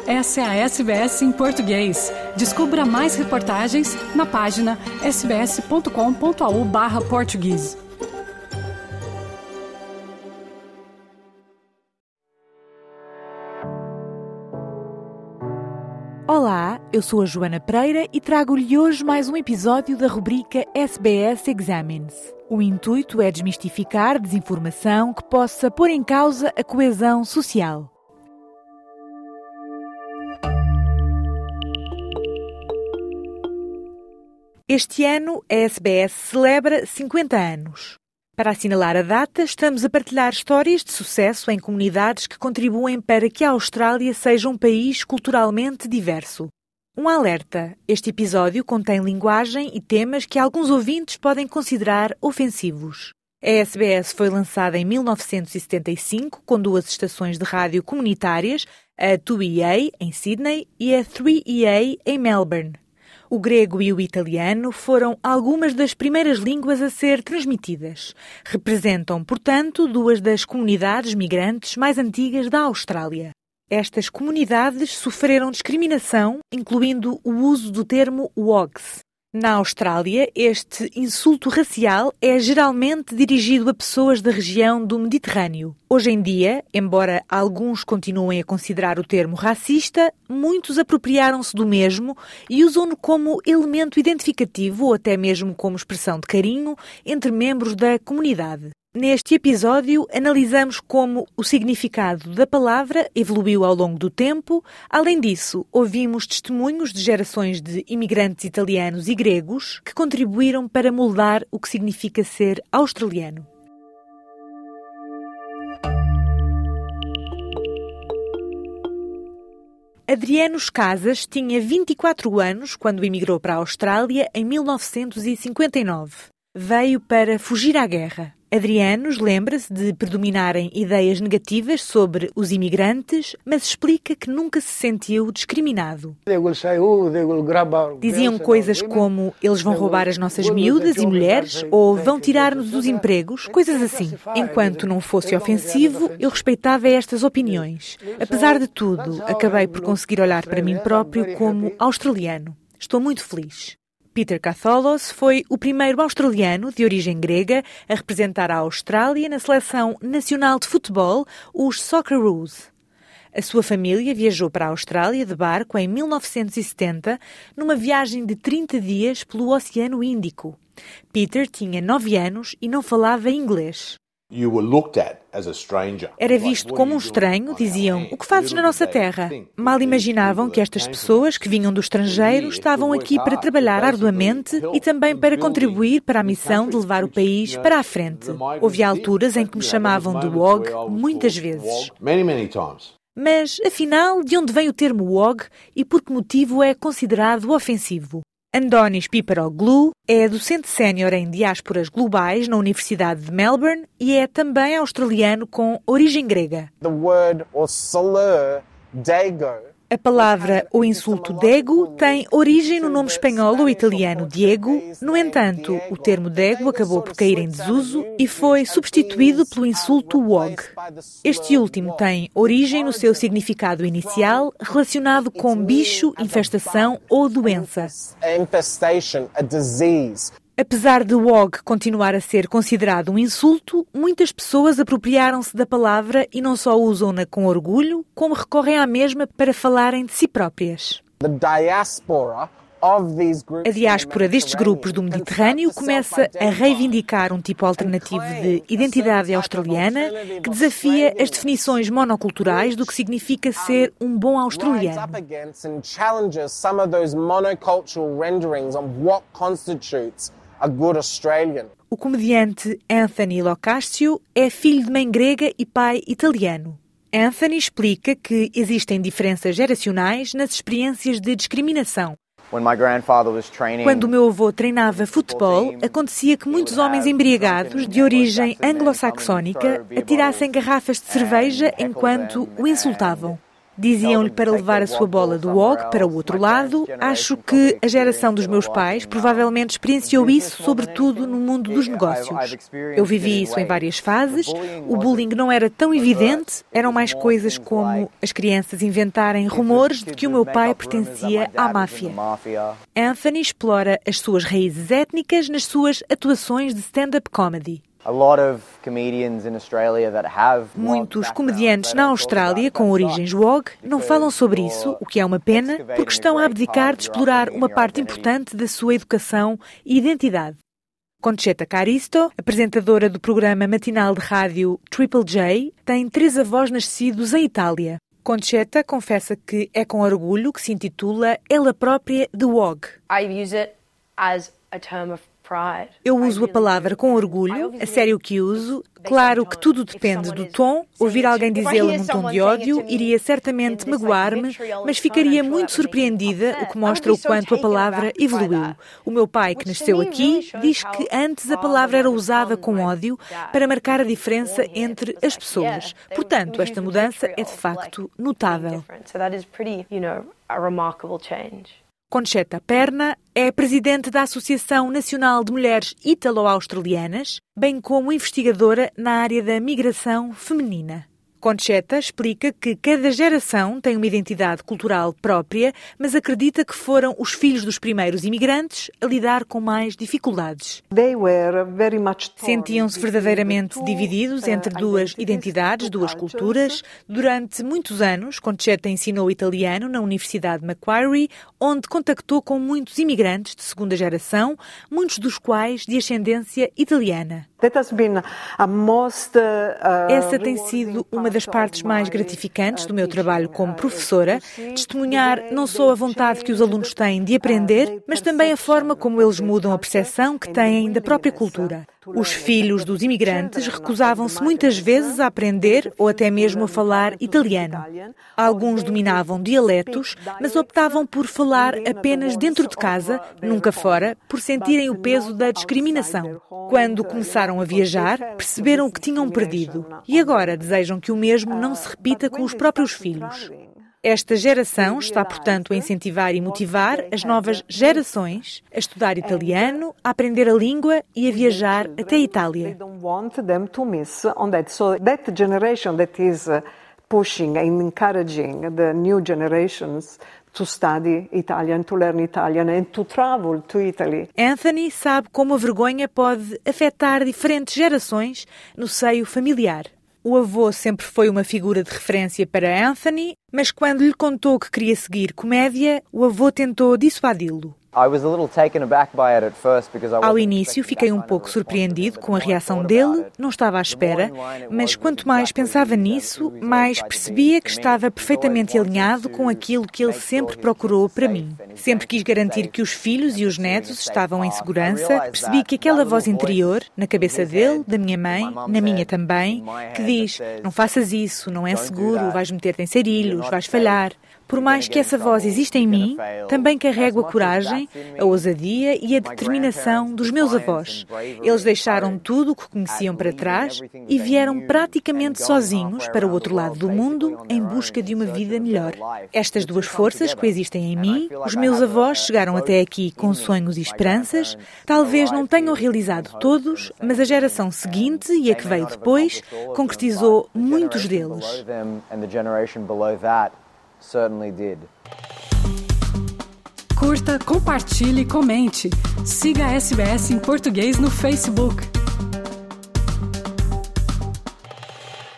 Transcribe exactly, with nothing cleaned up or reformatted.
Essa é a S B S em português. Descubra mais reportagens na página sbs.com.au barra português. Olá, eu sou a Joana Pereira e trago-lhe hoje mais um episódio da rubrica S B S Examines. O intuito é desmistificar desinformação que possa pôr em causa a coesão social. Este ano, a S B S celebra cinquenta anos. Para assinalar a data, estamos a partilhar histórias de sucesso em comunidades que contribuem para que a Austrália seja um país culturalmente diverso. Um alerta: este episódio contém linguagem e temas que alguns ouvintes podem considerar ofensivos. A S B S foi lançada em mil novecentos e setenta e cinco com duas estações de rádio comunitárias, a dois E A em Sydney e a três E A em Melbourne. O grego e o italiano foram algumas das primeiras línguas a ser transmitidas. Representam, portanto, duas das comunidades migrantes mais antigas da Austrália. Estas comunidades sofreram discriminação, incluindo o uso do termo wogs. Na Austrália, este insulto racial é geralmente dirigido a pessoas da região do Mediterrâneo. Hoje em dia, embora alguns continuem a considerar o termo racista, muitos apropriaram-se do mesmo e usam-no como elemento identificativo ou até mesmo como expressão de carinho entre membros da comunidade. Neste episódio, analisamos como o significado da palavra evoluiu ao longo do tempo. Além disso, ouvimos testemunhos de gerações de imigrantes italianos e gregos que contribuíram para moldar o que significa ser australiano. Adriano Casas tinha vinte e quatro anos quando emigrou para a Austrália em mil novecentos e cinquenta e nove. Veio para fugir à guerra. Adrianos lembra-se de predominarem ideias negativas sobre os imigrantes, mas explica que nunca se sentiu discriminado. Diziam coisas como eles vão roubar as nossas miúdas e mulheres ou vão tirar-nos os empregos, coisas assim. Enquanto não fosse ofensivo, eu respeitava estas opiniões. Apesar de tudo, acabei por conseguir olhar para mim próprio como australiano. Estou muito feliz. Peter Katholos foi o primeiro australiano de origem grega a representar a Austrália na seleção nacional de futebol, os Socceroos. A sua família viajou para a Austrália de barco em mil novecentos e setenta, numa viagem de trinta dias pelo Oceano Índico. Peter tinha nove anos e não falava inglês. Era visto como um estranho, diziam, o que fazes na nossa terra? Mal imaginavam que estas pessoas que vinham do estrangeiro estavam aqui para trabalhar arduamente e também para contribuir para a missão de levar o país para a frente. Houve alturas em que me chamavam de wog muitas vezes. Mas, afinal, de onde vem o termo wog e por que motivo é considerado ofensivo? Andonis Piparoglou é docente sénior em diásporas globais na Universidade de Melbourne e é também australiano com origem grega. A palavra ou insulto dego tem origem no nome espanhol ou italiano Diego. No entanto, o termo dego acabou por cair em desuso e foi substituído pelo insulto wog. Este último tem origem no seu significado inicial relacionado com bicho, infestação ou doença. Apesar de wog continuar a ser considerado um insulto, muitas pessoas apropriaram-se da palavra e não só usam-na com orgulho, como recorrem à mesma para falarem de si próprias. A diáspora destes grupos do Mediterrâneo começa a reivindicar um tipo alternativo de identidade australiana que desafia as definições monoculturais do que significa ser um bom australiano. O comediante Anthony Locascio é filho de mãe grega e pai italiano. Anthony explica que existem diferenças geracionais nas experiências de discriminação. Quando o meu avô treinava futebol, acontecia que muitos homens embriagados, de origem anglo-saxónica, atirassem garrafas de cerveja enquanto o insultavam. Diziam-lhe para levar a sua bola do W O G para o outro lado. Acho que a geração dos meus pais provavelmente experienciou isso, sobretudo no mundo dos negócios. Eu vivi isso em várias fases. O bullying não era tão evidente, eram mais coisas como as crianças inventarem rumores de que o meu pai pertencia à máfia. Anthony explora as suas raízes étnicas nas suas atuações de stand-up comedy. Muitos comediantes na Austrália com origens W O G não falam sobre isso, o que é uma pena, porque estão a abdicar de explorar uma parte importante da sua educação e identidade. Concetta Caristo, apresentadora do programa matinal de rádio Triple J, tem três avós nascidos em Itália. Concetta confessa que é com orgulho que se intitula ela própria de W O G. I use it as a term of Eu uso a palavra com orgulho, a sério que uso. Claro que tudo depende do tom. Ouvir alguém dizê-lo num tom de ódio iria certamente magoar-me, mas ficaria muito surpreendida, o que mostra o quanto a palavra evoluiu. O meu pai, que nasceu aqui, diz que antes a palavra era usada com ódio para marcar a diferença entre as pessoas. Portanto, esta mudança é de facto notável. Concetta Perna é presidente da Associação Nacional de Mulheres Ítalo-Australianas, bem como investigadora na área da migração feminina. Concetta explica que cada geração tem uma identidade cultural própria, mas acredita que foram os filhos dos primeiros imigrantes a lidar com mais dificuldades. Sentiam-se verdadeiramente divididos entre duas identidades, duas culturas. Durante muitos anos, Concetta ensinou italiano na Universidade Macquarie, onde contactou com muitos imigrantes de segunda geração, muitos dos quais de ascendência italiana. Essa tem sido uma das partes mais gratificantes do meu trabalho como professora, testemunhar não só a vontade que os alunos têm de aprender, mas também a forma como eles mudam a percepção que têm da própria cultura. Os filhos dos imigrantes recusavam-se muitas vezes a aprender ou até mesmo a falar italiano. Alguns dominavam dialetos, mas optavam por falar apenas dentro de casa, nunca fora, por sentirem o peso da discriminação. Quando começaram a viajar, perceberam o que tinham perdido e agora desejam que o mesmo não se repita com os próprios filhos. Esta geração está, portanto, a incentivar e motivar as novas gerações a estudar italiano, a aprender a língua e a viajar até a Itália. Pushing and encouraging the new generations to study Italian, to learn Italian and to travel to Italy. Anthony sabe como a vergonha pode afetar diferentes gerações no seio familiar. O avô sempre foi uma figura de referência para Anthony, mas quando lhe contou que queria seguir comédia, o avô tentou dissuadi-lo. Ao início fiquei um pouco surpreendido com a reação dele, não estava à espera, mas quanto mais pensava nisso, mais percebia que estava perfeitamente alinhado com aquilo que ele sempre procurou para mim. Sempre quis garantir que os filhos e os netos estavam em segurança, percebi que aquela voz interior, na cabeça dele, da minha mãe, na minha também, que diz, não faças isso, não é seguro, vais meter-te em sarilhos, vais falhar. Por mais que essa voz exista em mim, também carrego a coragem, a ousadia e a determinação dos meus avós. Eles deixaram tudo o que conheciam para trás e vieram praticamente sozinhos para o outro lado do mundo em busca de uma vida melhor. Estas duas forças coexistem em mim. Os meus avós chegaram até aqui com sonhos e esperanças. Talvez não tenham realizado todos, mas a geração seguinte e a que veio depois concretizou muitos deles. Certainly did. Curta, compartilhe e comente. Siga a S B S em português no Facebook.